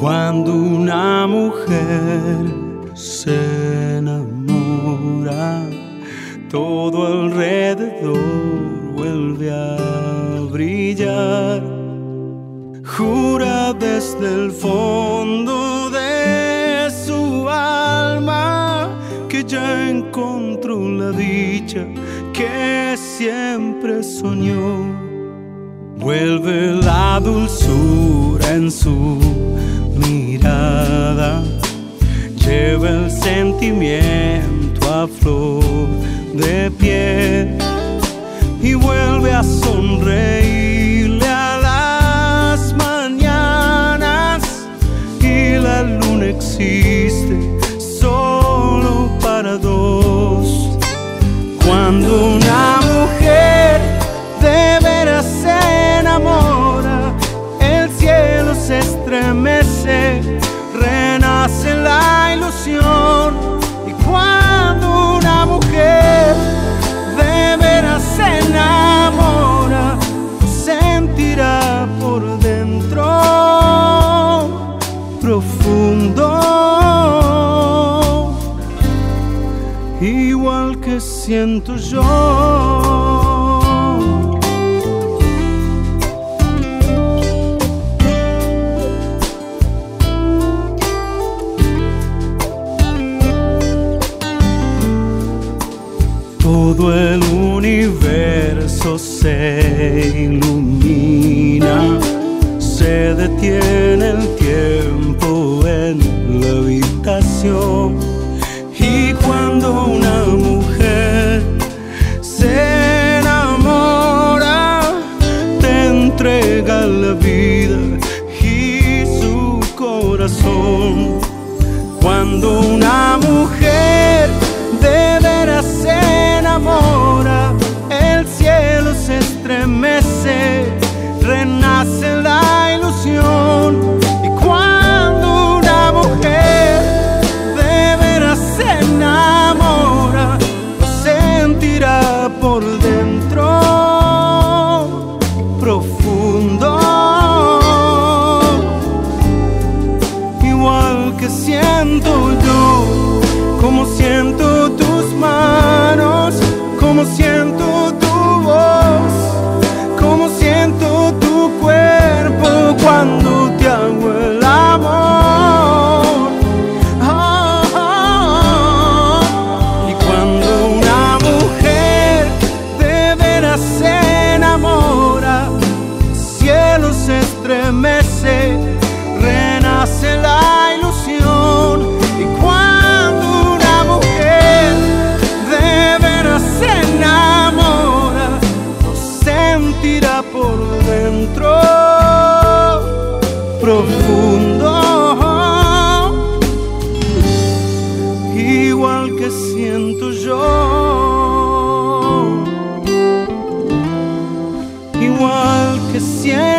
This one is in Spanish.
Cuando una mujer se enamora, todo alrededor vuelve a brillar. Jura desde el fondo de su alma que ya encontró la dicha que siempre soñó. Vuelve la dulzura en su mirada, lleva el sentimiento a flor de piel y vuelve a sonreírle a las mañanas. Y la luna existe solo para dos. Cuando una mujer de veras se enamora, el cielo se estremece, renace la ilusión. Y cuando una mujer de veras se enamora, sentirá por dentro profundo, igual que siento yo. Todo el universo se ilumina, se detiene el tiempo en la habitación. Y cuando una mujer se enamora, te entrega la vida y su corazón. Cuando una mujer de veras se enamora, el cielo se estremece, renace la ilusión. Y cuando una mujer de veras se enamora, lo sentirá por dentro profundo, igual que siento yo, como siento tus manos, como siento tu voz, como siento tu cuerpo cuando te hago el amor. Y cuando una mujer de veras se enamora, el cielo se estremece, renace la ilusión. Y cuando una mujer de veras se enamora, lo sentirá por dentro profundo, igual que siento yo, igual que siento